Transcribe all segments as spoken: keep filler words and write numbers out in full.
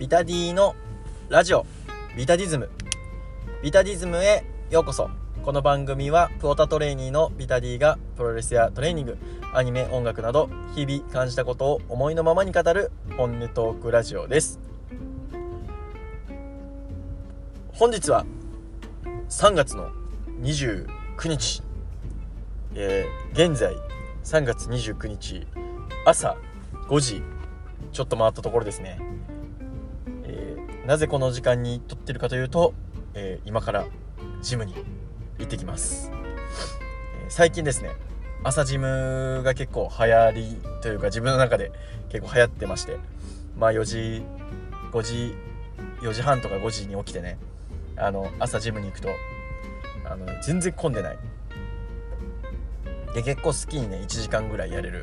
ビタディのラジオビタディズムビタディズムへようこそ。この番組はプオタトレーニーのビタディがプロレスやトレーニング、アニメ、音楽など日々感じたことを思いのままに語る本音トークラジオです。本日はさんがつのにじゅうくにち、えー、現在さんがつにじゅうくにち朝ごじちょっと回ったところですね。えー、なぜこの時間に撮ってるかというと、えー、今からジムに行ってきます。えー、最近ですね、朝ジムが結構流行りというか自分の中で結構流行ってまして、まあよじごじよじはんとかごじに起きてね、あの朝ジムに行くとあの全然混んでないで、結構好きにねいちじかんぐらいやれる。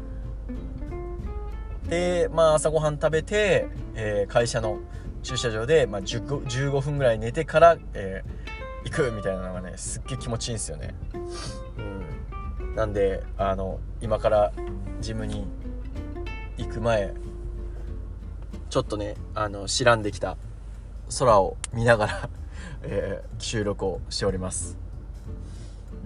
で、まあ朝ごはん食べて、えー、会社の駐車場で、まあ、じゅうご, じゅうごふんぐらい寝てから、えー、行くみたいなのがねすっげえ気持ちいいんですよね。うん、なんであの今からジムに行く前ちょっとねあの白んできた空を見ながら、えー、収録をしております。うん、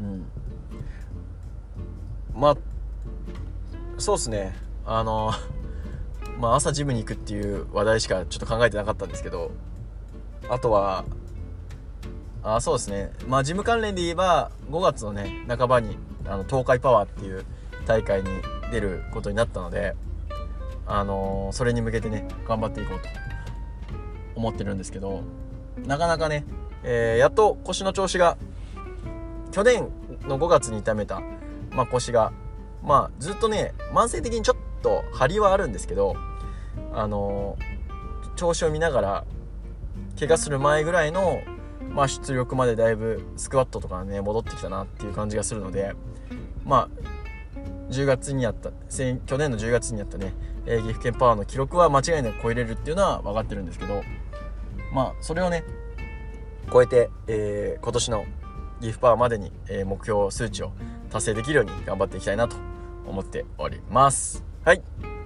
まあそうですね、あのまあ朝ジムに行くっていう話題しかちょっと考えてなかったんですけど、あとはあそうですね、まあジム関連で言えばごがつのね半ばにあの東海パワーっていう大会に出ることになったので、あのー、それに向けてね頑張っていこうと思ってるんですけど、なかなかね、えー、やっと腰の調子が去年のごがつに痛めた、まあ、腰がまあずっとね慢性的にちょっと張りはあるんですけど、あのー、調子を見ながら怪我する前ぐらいの、まあ、出力までだいぶスクワットとかね戻ってきたなっていう感じがするので、まあじゅうがつにやった去年のじゅうがつにやったね、えー、岐阜県パワーの記録は間違いなく超えれるっていうのは分かってるんですけど、まあそれをね超えて、えー、今年の岐阜パワーまでに、えー、目標数値を達成できるように頑張っていきたいなと思っております。はい、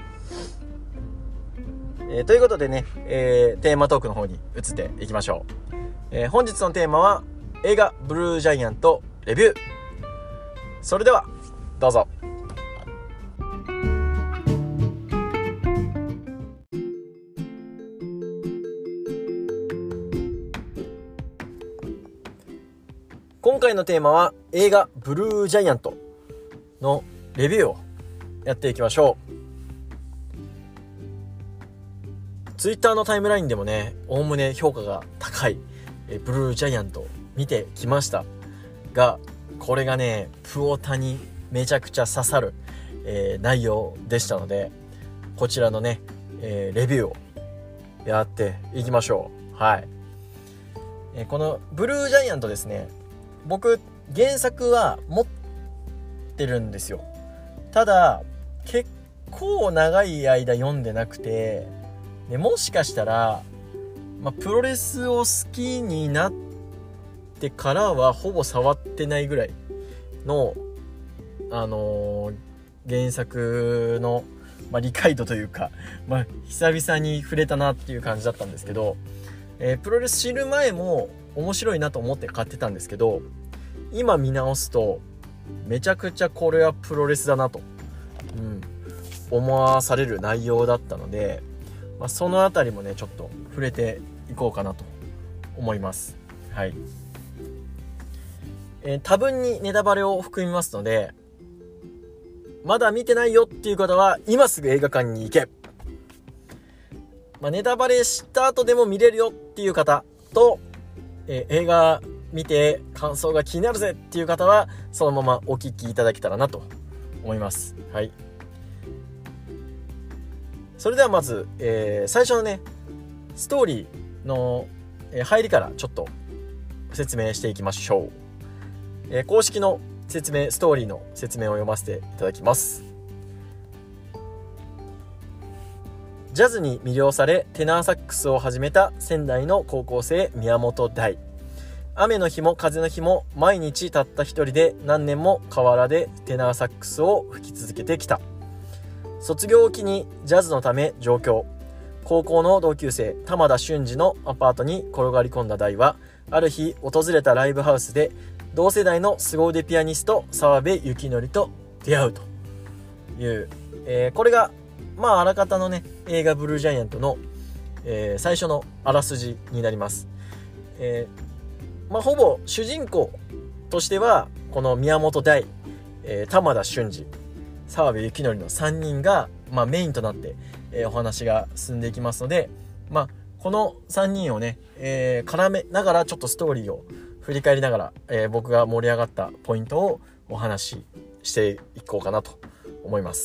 えー、ということでね、えー、テーマトークの方に移っていきましょう。えー、本日のテーマは映画ブルージャイアントレビュー。それではどうぞ。今回のテーマは映画ブルージャイアントのレビューをやっていきましょう。ツイッターのタイムラインでもねおおむね評価が高いえブルージャイアント見てきましたが、これがねプオタにめちゃくちゃ刺さる、えー、内容でしたので、こちらのね、えー、レビューをやっていきましょう。はい、えー、このブルージャイアントですね、僕原作は持ってるんですよ。ただ結構長い間読んでなくて、でもしかしたら、まあ、プロレスを好きになってからはほぼ触ってないぐらいの、あのー、原作の、まあ、理解度というか、まあ、久々に触れたなっていう感じだったんですけど、えー、プロレス知る前も面白いなと思って買ってたんですけど、今見直すとめちゃくちゃこれはプロレスだなと、うん、思わされる内容だったので、まあ、そのあたりもねちょっと触れていこうかなと思います。はい、えー、多分にネタバレを含みますので、まだ見てないよっていう方は今すぐ映画館に行け。まあ、ネタバレした後でも見れるよっていう方と、えー、映画見て感想が気になるぜっていう方はそのままお聞きいただけたらなと思います。はい、それではまず、えー、最初のねストーリーの、えー、入りからちょっと説明していきましょう。えー、公式の説明ストーリーの説明を読ませていただきます。ジャズに魅了されテナーサックスを始めた仙台の高校生宮本大。雨の日も風の日も毎日たった一人で何年も河原でテナーサックスを吹き続けてきた。卒業を機にジャズのため上京。 高校の同級生玉田俊二のアパートに転がり込んだ大は、ある日訪れたライブハウスで同世代の凄腕ピアニスト澤部幸則と出会うという、えー、これがまああらかたのね映画ブルージャイアントの、えー、最初のあらすじになります。えー、まあほぼ主人公としてはこの宮本大、えー、玉田俊二、澤部幸則のさんにんが、まあ、メインとなって、えー、お話が進んでいきますので、まあ、このさんにんをね、えー、絡めながらちょっとストーリーを振り返りながら、えー、僕が盛り上がったポイントをお話ししていこうかなと思います。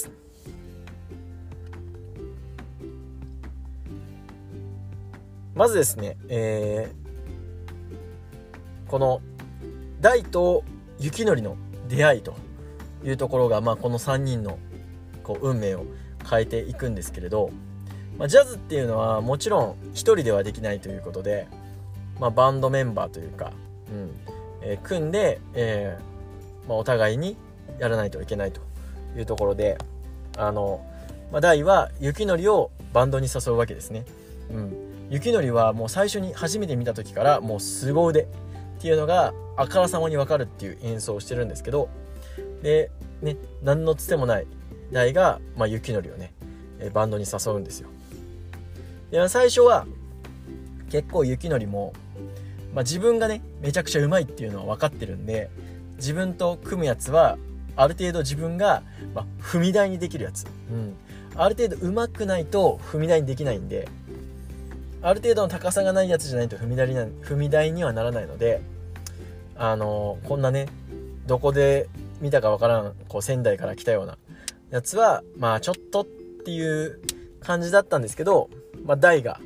まずですね、えー、この大と幸則の出会いというところが、まあ、このさんにんのこう運命を変えていくんですけれど、まあ、ジャズっていうのはもちろん一人ではできないということで、まあ、バンドメンバーというか、うんえー、組んで、えーまあ、お互いにやらないといけないというところで、あの、まあ、大は幸則をバンドに誘うわけですね。うん、幸則はもう最初に初めて見た時からもう凄腕っていうのがあからさまに分かるっていう演奏をしてるんですけど、でね、何のつてもない大が、まあ、幸則をねバンドに誘うんですよ。で最初は結構幸則も、まあ、自分がねめちゃくちゃうまいっていうのは分かってるんで、自分と組むやつはある程度自分が、まあ、踏み台にできるやつ、うん、ある程度上手くないと踏み台にできないんで、ある程度の高さがないやつじゃないと踏み台にな踏み台にはならないので、あのー、こんなねどこで見たかわからんこう仙台から来たようなやつはまあちょっとっていう感じだったんですけど、まあ、大が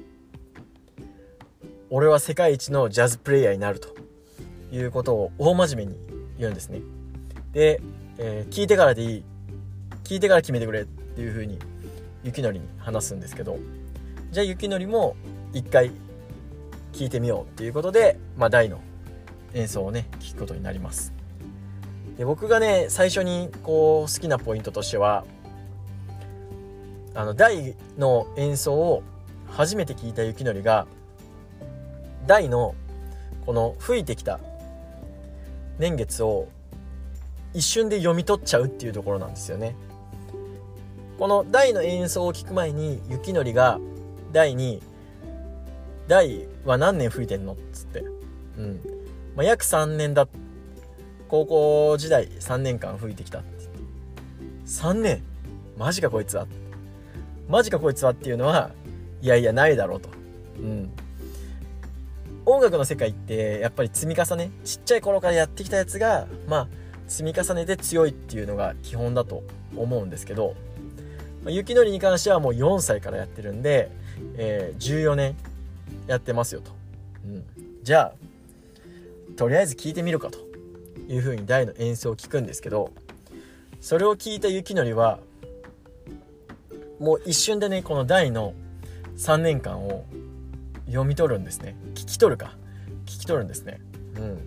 俺は世界一のジャズプレイヤーになるということを大真面目に言うんですね。で、えー、聞いてからでいい、聞いてから決めてくれっていう風に幸則に話すんですけど、じゃあ幸則も一回聞いてみようっていうことで、まあ、大の演奏をね聞くことになります。で僕がね最初にこう好きなポイントとしては、あの大の演奏を初めて聞いた幸則が大のこの吹いてきた年月を一瞬で読み取っちゃうっていうところなんですよね。この大の演奏を聞く前に幸則が大に大は何年吹いてんのっつって、うんまあ、約さんねんだ、高校時代さんねんかん吹いてきたって言って、さんねんマジかこいつはマジかこいつはっていうのは、いやいやないだろうと、うん、音楽の世界ってやっぱり積み重ね、ちっちゃい頃からやってきたやつがまあ積み重ねて強いっていうのが基本だと思うんですけど、まあ、幸則に関してはもうよんさいからやってるんで、えー、じゅうよねんやってますよと、うん、じゃあとりあえず聞いてみるかという風に大の演奏を聞くんですけど、それを聞いた幸則はもう一瞬でねこの大のさんねんかんを読み取るんですね。聞き取るか聞き取るんですね。うん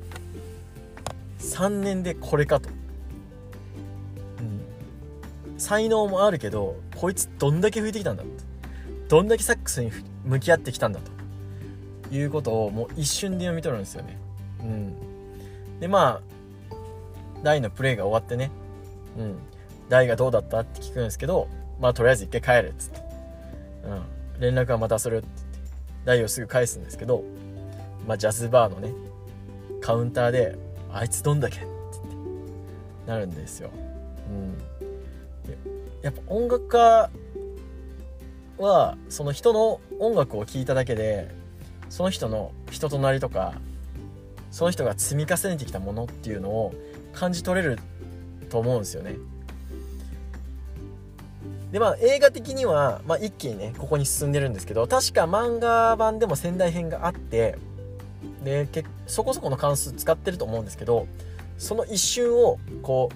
さんねんでこれかと、うん、才能もあるけどこいつどんだけ吹いてきたんだって、どんだけサックスに向き合ってきたんだということをもう一瞬で読み取るんですよね。うん、でまあ大のプレイが終わってね、うん、大がどうだったって聞くんですけど、まあとりあえず一回帰れっつって、うん、連絡はまたするって言って大をすぐ返すんですけど、まあジャズバーのねカウンターであいつどんだけって言ってなるんですよ。うん、やっぱ音楽家はその人の音楽を聴いただけでその人の人となりとかその人が積み重ねてきたものっていうのを感じ取れると思うんですよね。でまあ映画的には、まあ、一気にねここに進んでるんですけど、確か漫画版でも仙台編があってでけそこそこの関数使ってると思うんですけど、その一瞬をこ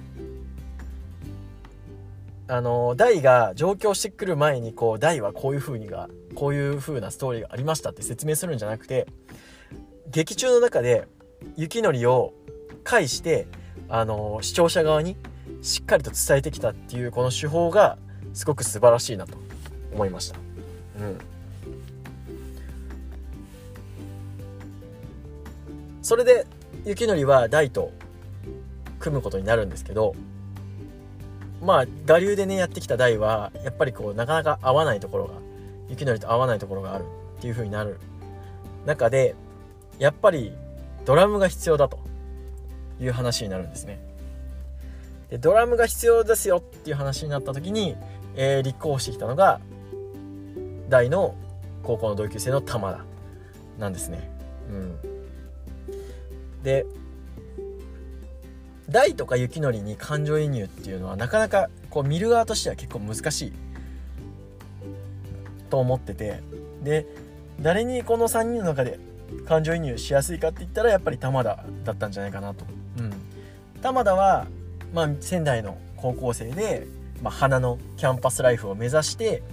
うあの大が上京してくる前にこう大はこういう風にがこういう風なストーリーがありましたって説明するんじゃなくて、劇中の中で幸則を介してあの視聴者側にしっかりと伝えてきたっていうこの手法がすごく素晴らしいなと思いました。 うんそれで雪のりは大と組むことになるんですけど、まあ我流でねやってきた大はやっぱりこうなかなか合わないところが、雪のりと合わないところがあるっていう風になる中で、やっぱりドラムが必要だという話になるんですね。でドラムが必要ですよっていう話になった時に、えー、立候補してきたのが大の高校の同級生の玉田なんですね。うんで大とか雪のりに感情移入っていうのはなかなかこう見る側としては結構難しいと思ってて、で誰にこのさんにんの中で感情移入しやすいかって言ったらやっぱり玉田だったんじゃないかなと。うん、玉田は、まあ、仙台の高校生で、まあ、花のキャンパスライフを目指して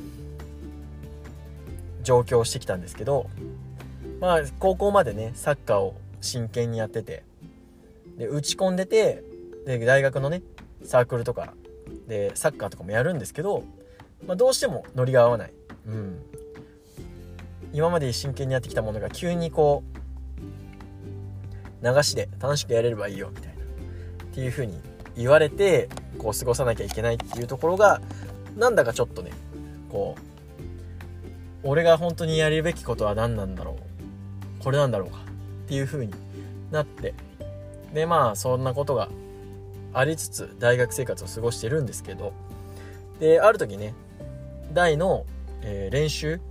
上京してきたんですけど、まあ高校までねサッカーを真剣にやってて、で打ち込んでて、で大学のねサークルとかでサッカーとかもやるんですけど、まあ、どうしてもノリが合わない、うん、今まで真剣にやってきたものが急にこう流しで楽しくやれればいいよみたいなっていう風に言われてこう過ごさなきゃいけないっていうところがなんだかちょっとねこう俺が本当にやるべきことは何なんだろう、これなんだろうかっていう風になって、でまあそんなことがありつつ大学生活を過ごしてるんですけど、である時ね大の、えー、練習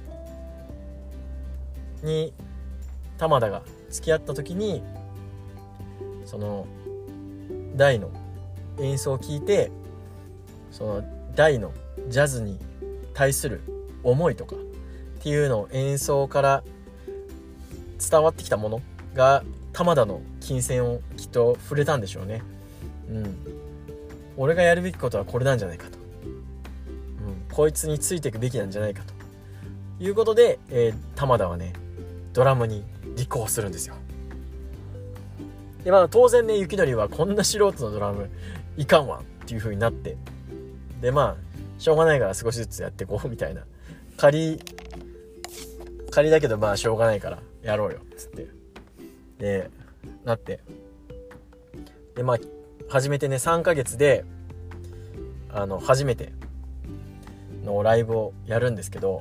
に玉田が付き合った時にその大の演奏を聞いて、その大のジャズに対する思いとかっていうのを演奏から伝わってきたものが玉田の琴線をきっと触れたんでしょうね。うん、俺がやるべきことはこれなんじゃないかと、うん、こいつについていくべきなんじゃないかということで、えー、玉田はねドラムに立候補するんですよ。でまあ当然ね雪のりはこんな素人のドラムいかんわっていう風になって、でまあしょうがないから少しずつやっていこうみたいな、仮仮だけどまあしょうがないからやろうよっつってでなって、でまあ始めてねさんかげつであの初めてのライブをやるんですけど、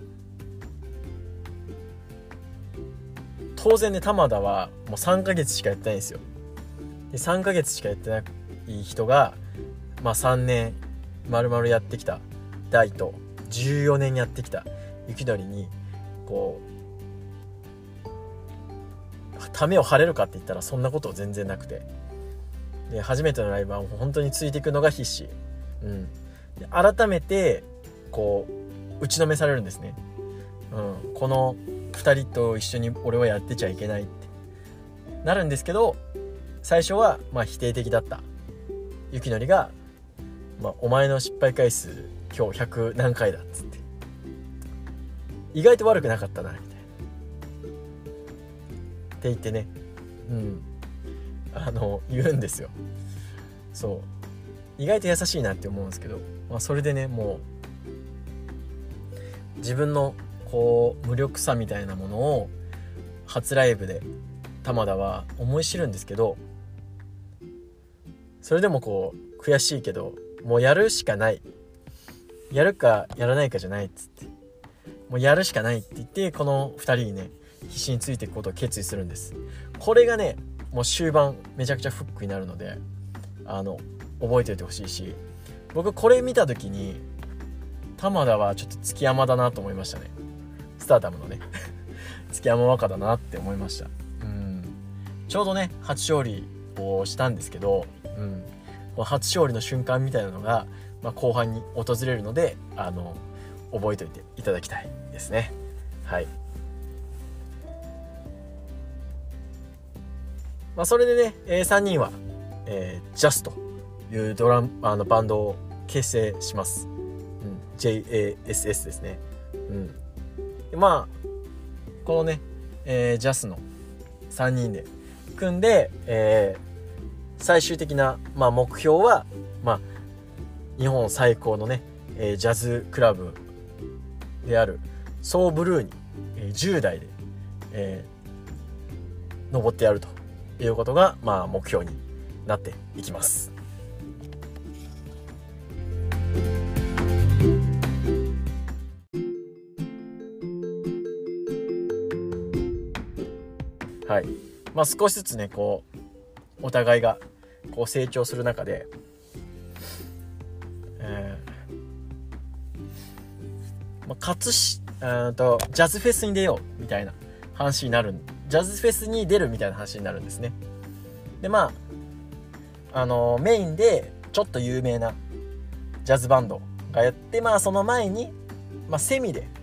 当然ね玉田はもうさんかげつしかやってないんですよ。でさんかげつしかやってない人がまあさんねん丸々やってきた大とじゅうよねんやってきた雪のりにこうためを張れるかって言ったらそんなこと全然なくて、で初めてのライブは本当についていくのが必死、うん、で改めてこう打ちのめされるんですね、うん、このふたりと一緒に俺はやってちゃいけないってなるんですけど、最初はまあ否定的だった雪のりが、まあ、お前の失敗回数今日ひゃく何回だっつって、意外と悪くなかったなみたいなって言ってね、うんあの言うんですよ。そう意外と優しいなって思うんですけど、まあ、それでねもう自分のこう無力さみたいなものを初ライブで玉田は思い知るんですけど、それでもこう悔しいけどもうやるしかない、やるかやらないかじゃないっつって、もうやるしかないって言ってこのふたりにね必死についていくことを決意するんです。これがねもう終盤めちゃくちゃフックになるのであの覚えておいてほしいし、僕これ見た時に玉田はちょっと月山だなと思いましたね。スターダムのね月山若だなって思いました。うんちょうどね初勝利をしたんですけど、うん、この初勝利の瞬間みたいなのが、まあ、後半に訪れるのであの覚えておいていただきたいですね。はい、まあ、それでね、えー、さんにんは、えー、ジャスというドラムあのバンドを結成します、うん、ジェイエーエスエス ですね、うん、でまあこのね、えー、ジャスのさんにんで組んで、えー、最終的な、まあ、目標は、まあ、日本最高のね、えー、ジャズクラブであるソーブルーに、えー、じゅう代で、えー、登ってやるということが、まあ、目標になっていきます。はい。まあ、少しずつね、こうお互いがこう成長する中で、えーまあ、かつしあとジャズフェスに出ようみたいな話になるジャズフェスに出るみたいな話になるんですね。でまああのメインでちょっと有名なジャズバンドがやって、まあその前に、まあ、セミで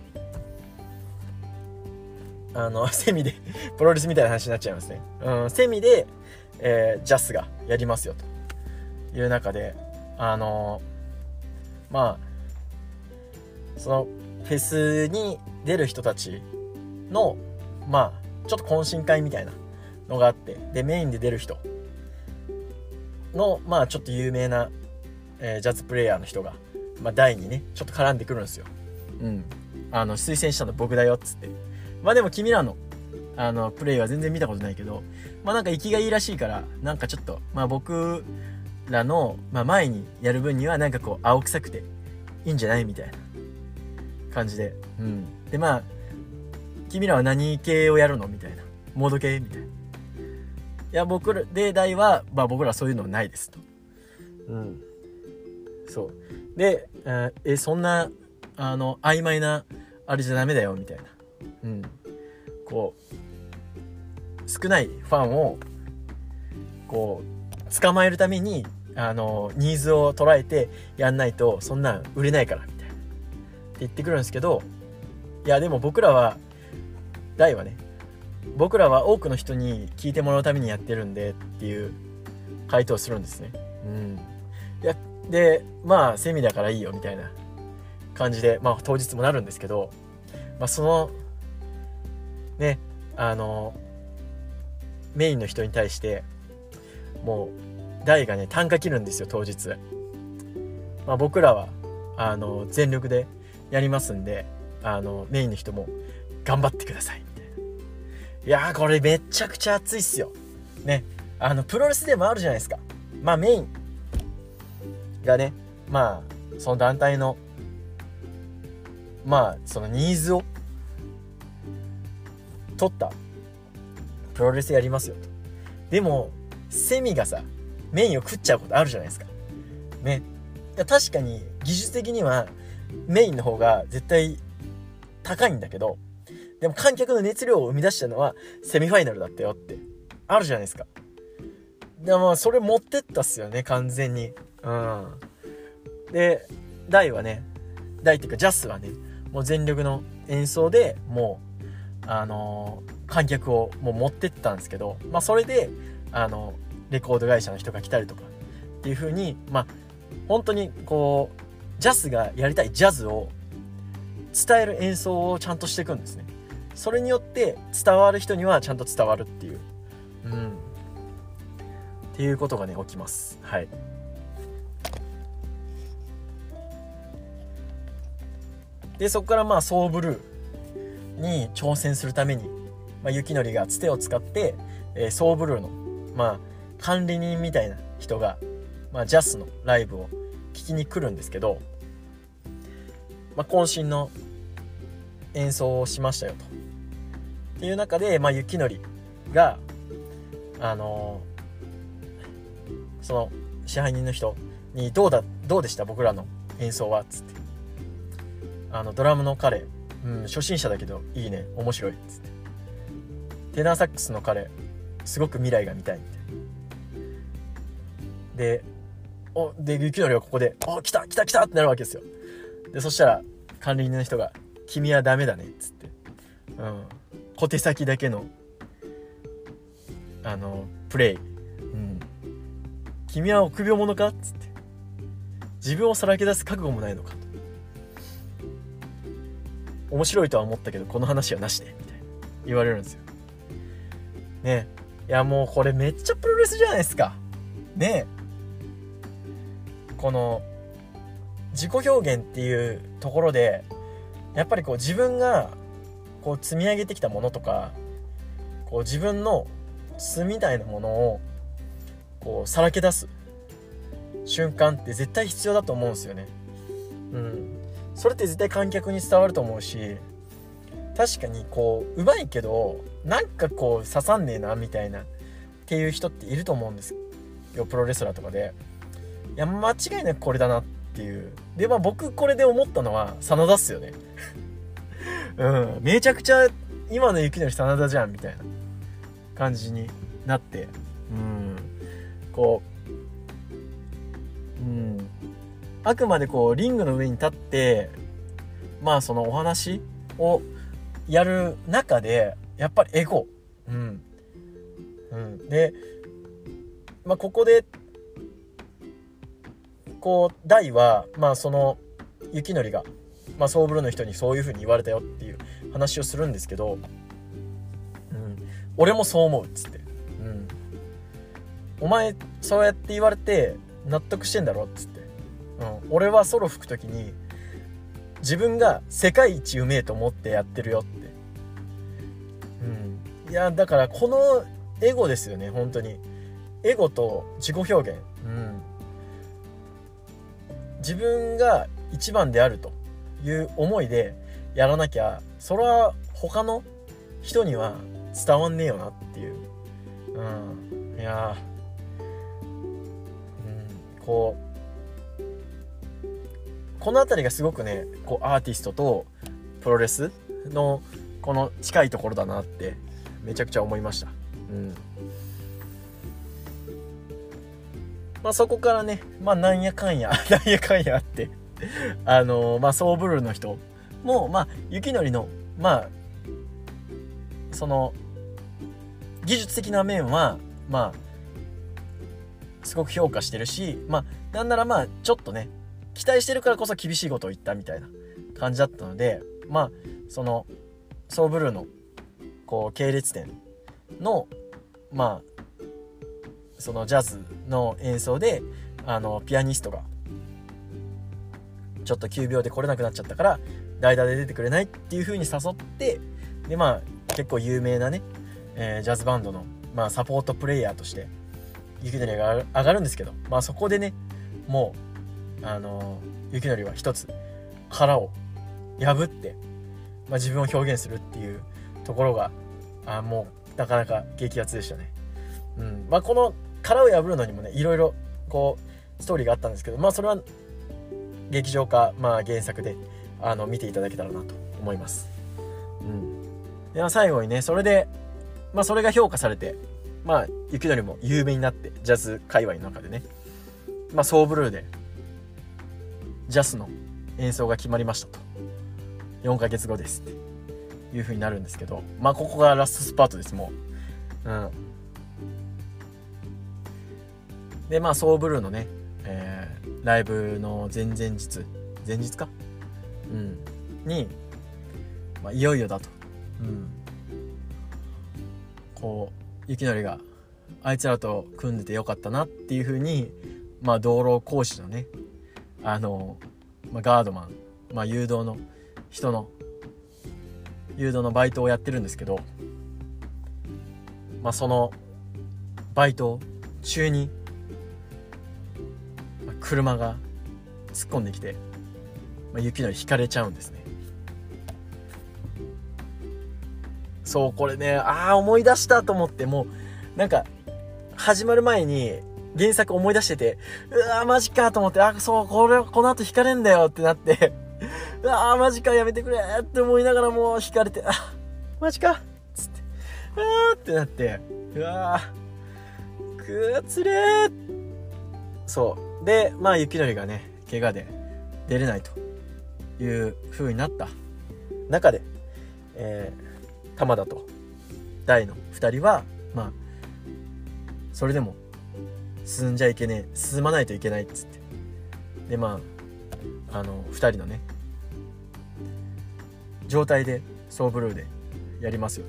あのセミでプロレスみたいな話になっちゃいますね。うん、セミで、えー、ジャスがやりますよという中で、あのー、まあそのフェスに出る人たちのまあちょっと懇親会みたいなのがあって、でメインで出る人のまあちょっと有名な、えー、ジャズプレイヤーの人が、まあ、台にねちょっと絡んでくるんですよ。うん、あの推薦したの僕だよっつって。まあでも君らのあのプレイは全然見たことないけど、まあなんか息がいいらしいから、なんかちょっとまあ僕らの、まあ、前にやる分にはなんかこう青臭くていいんじゃないみたいな感じで、うん、でまあ君らは何系をやるのみたいな、モード系みたいな。いや僕らで大はまあ僕らはそういうのはないですと。うん、そうで、ええそんなあの曖昧なあれじゃダメだよみたいな。うん、こう少ないファンをこう捕まえるためにあのニーズを捉えてやんないとそんなん売れないからみたいなって言ってくるんですけど、いやでも僕らは大はね僕らは多くの人に聞いてもらうためにやってるんでっていう回答をするんですね。うん、いやでまあセミだからいいよみたいな感じで、まあ当日もなるんですけど、まあそのねあのメインの人に対してもう大がね啖呵切るんですよ当日。まあ僕らはあの全力でやりますんで、あのメインの人も頑張ってくださいみたいな。いやーこれめちゃくちゃ熱いっすよね。あのプロレスでもあるじゃないですか。まあメインがねまあその団体のまあそのニーズを取ったプロレスやりますよと。でもセミがさメインを食っちゃうことあるじゃないですかね。いや確かに技術的にはメインの方が絶対高いんだけど、でも観客の熱量を生み出したのはセミファイナルだったよってあるじゃないですか。でもまあそれ持ってったっすよね完全に。うんで大はね大っていうかジャスはねもう全力の演奏でもうあのー、観客をもう持ってったんですけど、まあそれであのレコード会社の人が来たりとかっていう風に、まあ本当にこうジャスがやりたいジャズを伝える演奏をちゃんとしていくんですね。それによって伝わる人にはちゃんと伝わるっていう、うん、っていうことがね起きます。はい。でそこからまあソーブルーに挑戦するために、まあ、雪のりがつてを使って、えー、ソーブルーの、まあ、管理人みたいな人が、まあ、ジャスのライブを聞きに来るんですけど、まあ、渾身の演奏をしましたよとっていう中で、まあ、雪のりがあのー、その支配人の人にどうだどうでした僕らの演奏はっつって、あのドラムの彼うん、初心者だけどいいね面白いっつって、テナーサックスの彼すごく未来が見たいみたいで、おで雪のりはここでお来た来た来たってなるわけですよ。でそしたら管理人の人が君はダメだねっつって、うん、小手先だけのあのプレイ、うん、君は臆病者かっつって、自分をさらけ出す覚悟もないのかと、面白いとは思ったけどこの話はなしでみたいな言われるんですよね。いやもうこれめっちゃプロレスじゃないですかね。この自己表現っていうところでやっぱりこう自分がこう積み上げてきたものとか、こう自分の素みたいなものをこうさらけ出す瞬間って絶対必要だと思うんですよね。うん、それって絶対観客に伝わると思うし、確かにこう上手いけどなんかこう刺さんねえなみたいなっていう人っていると思うんですよ、プロレスラーとかで。いや間違いなくこれだなっていう。でまあ僕これで思ったのは真田っすよね。うんめちゃくちゃ今の雪のり真田じゃんみたいな感じになって、うんこううんあくまでこうリングの上に立ってまあそのお話をやる中でやっぱりエゴ、うんうん、で、まあ、ここでこう大はまあその雪のりが、まあ、ソーブルーの人にそういう風に言われたよっていう話をするんですけど、うん、俺もそう思うっつって、うん、お前そうやって言われて納得してんだろっつって、うん、俺はソロ吹く時に自分が世界一うめえと思ってやってるよって、うん、いやだからこのエゴですよね、本当にエゴと自己表現、うん、自分が一番であるという思いでやらなきゃそれは他の人には伝わんねえよなっていう、うん、いや、うん、こうこのあたりがすごくねこうアーティストとプロレスのこの近いところだなってめちゃくちゃ思いました。うんまあ、そこからね、まあなんやかんやなんやかんやあってあのー、まあソーブルーの人もまあ雪のりのまあその技術的な面はまあすごく評価してるし、まあなんならまあちょっとね期待してるからこそ厳しいことを言ったみたいな感じだったので、まあそのソーブルーのこう系列店のまあそのジャズの演奏であのピアニストがちょっと急病で来れなくなっちゃったから代打で出てくれないっていう風に誘って、でまあ結構有名なね、えー、ジャズバンドの、まあ、サポートプレイヤーとして雪のりが上がるんですけど、まあそこでねもうあのー、雪のりは一つ殻を破って、まあ、自分を表現するっていうところがあもうなかなか激アツでしたね。うんまあ、この殻を破るのにもねいろいろこうストーリーがあったんですけど、まあそれは劇場か、まあ、原作であの見ていただけたらなと思います。うん、では最後にねそれで、まあ、それが評価されて、まあ、雪のりも有名になってジャズ界隈の中でね、まあ、ソーブルーでジャスの演奏が決まりましたと、よんかげつごですっていう風になるんですけど、まあここがラストスパートですもう。うんでまあソーブルーのね、えー、ライブの前々日前日かうんに、まあ、いよいよだと、うん、こう雪のりがあいつらと組んでてよかったなっていう風にまあ道路講師のねあの、まあ、ガードマン、まあ、誘導の人の誘導のバイトをやってるんですけど、まあそのバイト中に車が突っ込んできて、まあ、雪のり引かれちゃうんですね。そうこれねああ思い出したと思って、もうなんか始まる前に原作思い出してて、うわーマジかと思って、あそうこれこの後引かれんだよってなってうわーマジかやめてくれって思いながらも引かれて、あマジかっつってあーってなって、うわーくーつれーそうでまあ雪のりがね怪我で出れないという風になった中で、えー、玉田と大のふたりはまあそれでも進んじゃいけねえ進まないといけないっつって、でまああのふたりのね状態でソーブルーでやりますよ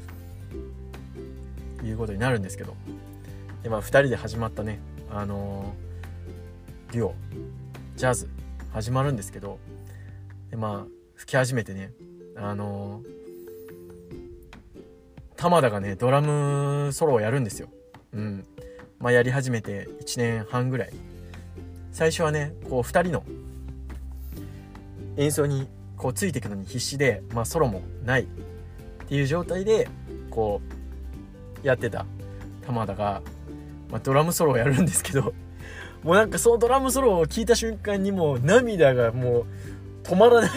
ということになるんですけど、でまあふたりで始まったねあのー、デュオジャズ始まるんですけど、でまあ吹き始めてね、あのー、玉田がねドラムソロをやるんですよ。うん。まあやり始めていちねんはんぐらい。最初はねこうふたりの演奏にこうついていくのに必死で、まあソロもないっていう状態でこうやってた玉田が、まあ、ドラムソロをやるんですけど、もうなんかそのドラムソロを聞いた瞬間にもう涙がもう止まらない。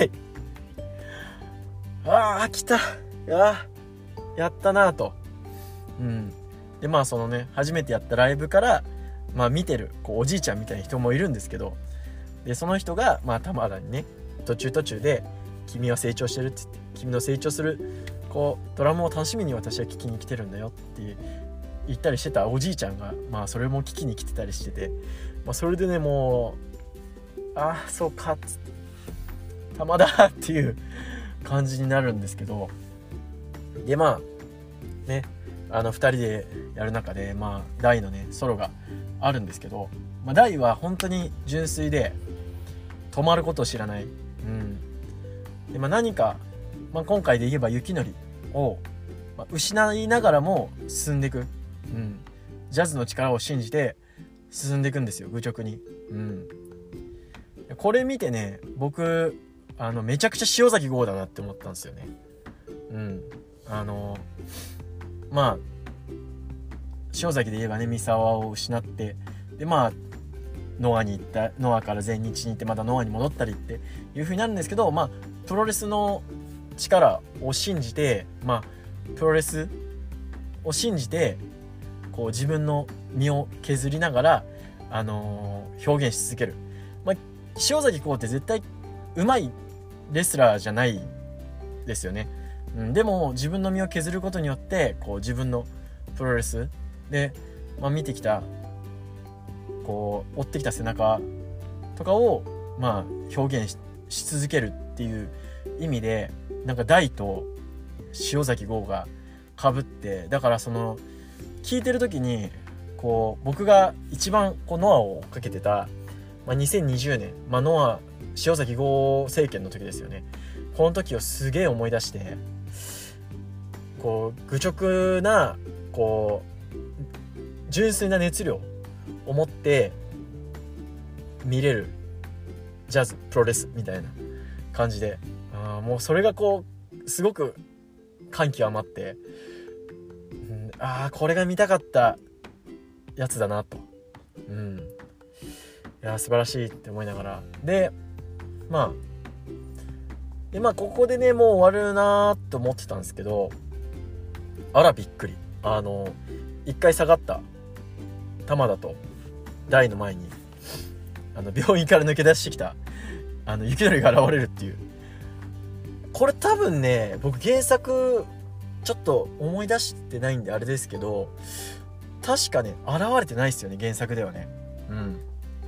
ああ来た、あやったなと。うん。でまあそのね初めてやったライブからまあ見てるこうおじいちゃんみたいな人もいるんですけど、でその人がまあ玉田にね途中途中で君は成長してるって言って、君の成長するこうドラムを楽しみに私は聴きに来てるんだよって言ったりしてたおじいちゃんがまあそれも聴きに来てたりしてて、まあ、それでねもうああそうかっつって玉田っていう感じになるんですけど、でまあねあのふたりでやる中でまあ大のねソロがあるんですけど、まあ、大は本当に純粋で止まることを知らない。うんで、まあ、何か、まあ、今回で言えば雪のりを、まあ、失いながらも進んでいく、うん、ジャズの力を信じて進んでいくんですよ愚直に。うん、これ見てね僕あのめちゃくちゃ塩崎豪だなって思ったんですよね。うんあのまあ塩崎で言えばね三沢を失ってでまあノアに行ったノアから全日に行ってまたノアに戻ったりっていう風になるんですけど、まあプロレスの力を信じてまあプロレスを信じてこう自分の身を削りながら、あのー、表現し続ける。まあ塩崎豪って絶対上手いレスラーじゃないですよね。うん、でも自分の身を削ることによってこう自分のプロレスで、まあ、見てきたこう追ってきた背中とかをまあ表現 し, し続けるっていう意味でなんか大と塩崎豪が被って、だからその聞いてる時にこう僕が一番こうノアを追っかけてた、まあ、にせんにじゅうねん、まあ、ノア塩崎豪政権の時ですよね。この時をすげえ思い出してこう愚直なこう純粋な熱量を持って見れるジャズプロレスみたいな感じで、あもうそれがこうすごく感極まって、うん、ああこれが見たかったやつだなと、うん、いや素晴らしいって思いながらでまあでまあここでねもう終わるなと思ってたんですけど、あらびっくり、あの一回下がった玉田と大の前にあの病院から抜け出してきたあの雪のりが現れるっていう、これ多分ね僕原作ちょっと思い出してないんであれですけど確かね現れてないですよね原作ではね。うん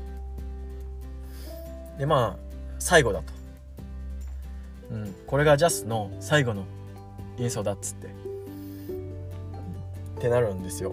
でまあ最後だと、うん、これがジャスの最後の演奏だっつってってなるんですよ。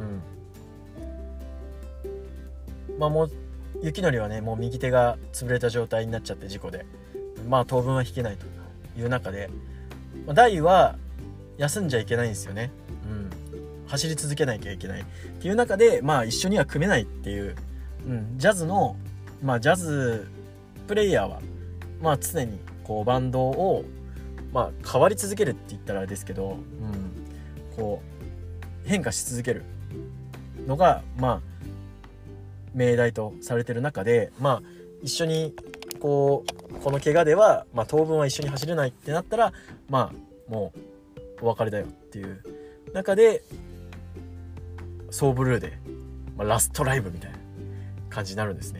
うんまあもう雪のりはねもう右手が潰れた状態になっちゃって事故でまあ当分は弾けないという中で、まあ、大は休んじゃいけないんですよね。うん走り続けなきゃいけないっていう中でまあ一緒には組めないっていう、うん、ジャズのまあジャズプレイヤーはまあ常にこうバンドをまあ変わり続けるって言ったらあれですけど、うん、こう変化し続けるのがまあ命題とされてる中で、まあ一緒にこうこの怪我ではまあ当分は一緒に走れないってなったらまあもうお別れだよっていう中でソーブルーで、まあ、ラストライブみたいな感じになるんですね。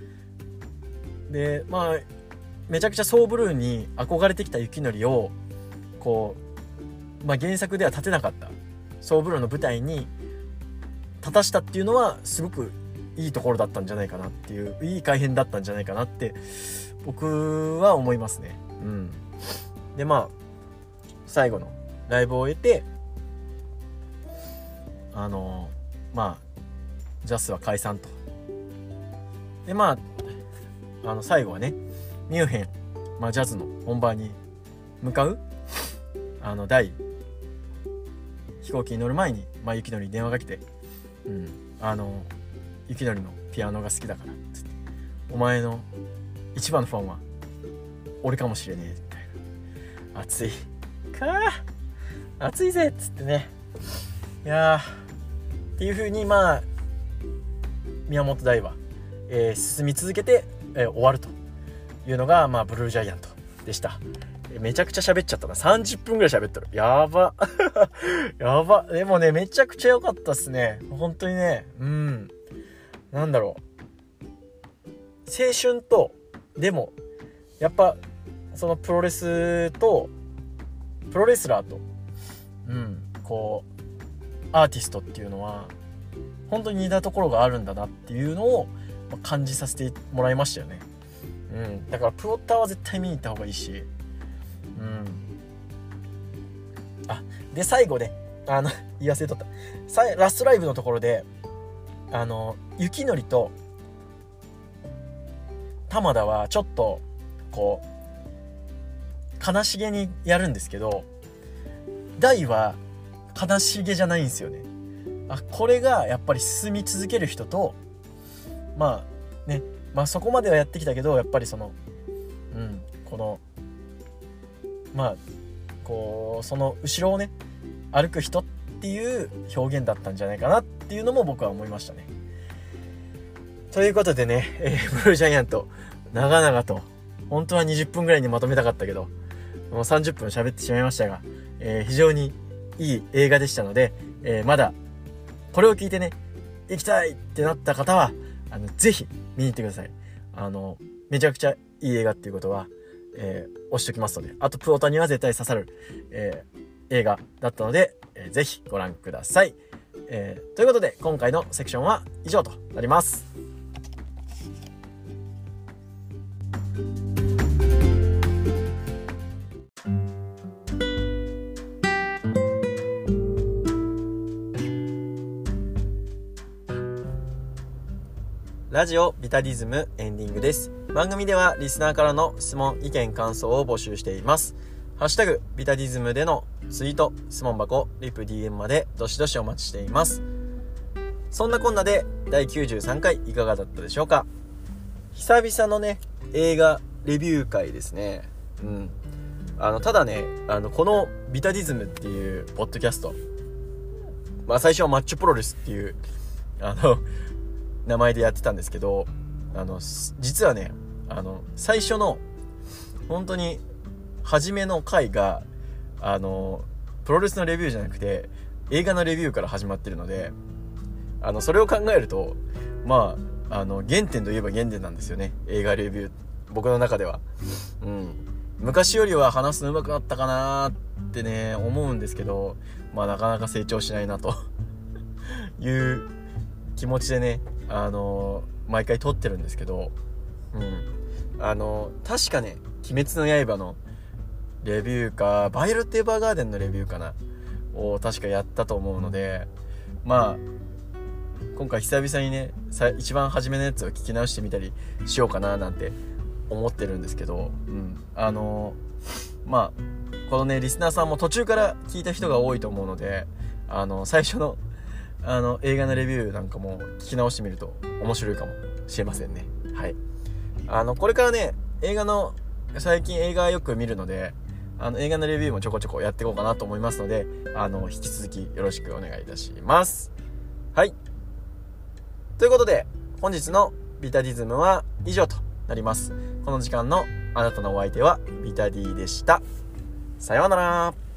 でまあめちゃくちゃソーブルーに憧れてきた雪のりをこう、まあ、原作では立てなかったソーブルーの舞台に立たしたっていうのはすごくいいところだったんじゃないかなっていういい改変だったんじゃないかなって僕は思いますね。うん、でまあ最後のライブを終えてあのまあジャスは解散と。でまああの最後はねミュンヘンまあ、ジャズの本番に向かうあの第飛行機に乗る前に、まあ、ゆきのりに電話が来て、うん、あのゆきのりのピアノが好きだからつってお前の一番のファンは俺かもしれねえみたいな、熱いかー熱いぜっつってね、いやーっていう風にまあ宮本大は、えー、進み続けて、えー、終わるというのが、まあ、ブルージャイアントでした。めちゃくちゃ喋っちゃったな。さんじゅっぷんぐらい喋ってる。やばやば。でもね、めちゃくちゃ良かったっすね。本当にね、うんなんだろう、青春とでもやっぱそのプロレスとプロレスラーと、うん、こうアーティストっていうのは本当に似たところがあるんだなっていうのを感じさせてもらいましたよね。うん、だからプロターは絶対見に行った方がいいし、うん、あで最後であの言い忘れとったさラストライブのところであの雪のりと玉田はちょっとこう悲しげにやるんですけど、大は悲しげじゃないんですよね。あこれがやっぱり進み続ける人とまあねまあそこまではやってきたけどやっぱりそのうんこのまあこうその後ろをね歩く人っていう表現だったんじゃないかなっていうのも僕は思いましたね。ということでね、えー、ブルージャイアント長々と本当はにじゅっぷんぐらいにまとめたかったけどもうさんじゅっぷん喋ってしまいましたが、えー、非常にいい映画でしたので、えー、まだこれを聞いてね行きたいってなった方はあのぜひ見に行ってください。あのめちゃくちゃいい映画っていうことは、えー、押しておきますので、あとプオタには絶対刺さる、えー、映画だったので、えー、ぜひご覧ください。えー、ということで今回のセクションは以上となります。ラジオビタディズムエンディングです。番組ではリスナーからの質問、意見、感想を募集しています。ハッシュタグビタディズムでのツイート、質問箱、リプ ディーエム までどしどしお待ちしています。そんなこんなでだいきゅうじゅうさんかいいかがだったでしょうか。久々のね映画レビュー会ですね。うんあのただねあのこのビタディズムっていうポッドキャスト、まあ最初はマッチョプロレスっていうあの名前でやってたんですけど、あの実はねあの最初の本当に初めの回があのプロレスのレビューじゃなくて映画のレビューから始まってるので、あのそれを考えるとまああの原点といえば原点なんですよね、映画レビュー僕の中では。うん昔よりは話すの上手くなったかなってね思うんですけど、まあなかなか成長しないなという気持ちでねあのー、毎回撮ってるんですけど、うんあのー、確かね鬼滅の刃のレビューかバイオレット・エヴァーガーデンのレビューかなを確かやったと思うので、まあ今回久々にね一番初めのやつを聞き直してみたりしようかななんて思ってるんですけど、うんあのー、まあこのねリスナーさんも途中から聞いた人が多いと思うので、あの最初のあの映画のレビューなんかも聞き直してみると面白いかもしれませんね。はいあのこれからね映画の最近映画よく見るので、あの映画のレビューもちょこちょこやっていこうかなと思いますので、あの引き続きよろしくお願いいたします。はいということで本日のビタディズムは以上となります。この時間のあなたのお相手はビタディでした。さようなら。